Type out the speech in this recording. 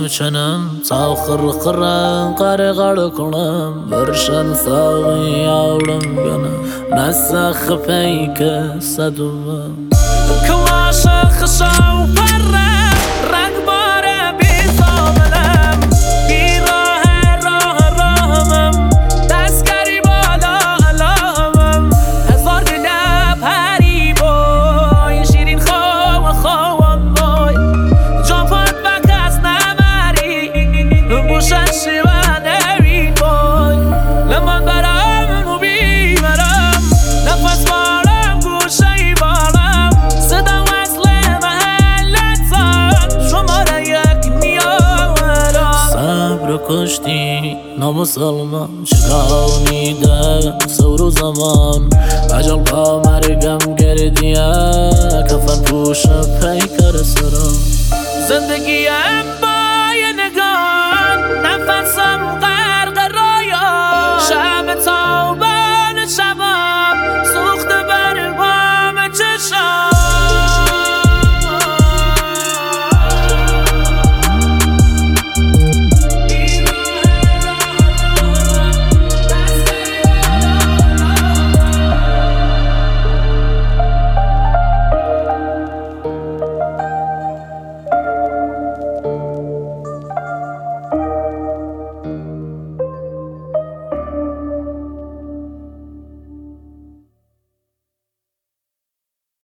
میچنم تا آخر قرن قره کنم برشن ساقی آولم گنم نسخ پیک صدوم کلاش خشاو پره رنگ باره بی ثامنم بی راهمم دستگری بالا علامم هزار دل پری بای شیرین خوان بای جاپات بکس نمری بوشن شیوه نوین بای لمن برم و بیمرم نفس بارم گوشه بارم صدا وصل محلتان شماره یک نیارم صبر کشتی نامسلمان چکانیده سور و زمان عجل با مرگم گردیه کفن پوش پیکر سرم زندگیم با یه نگاه نفسم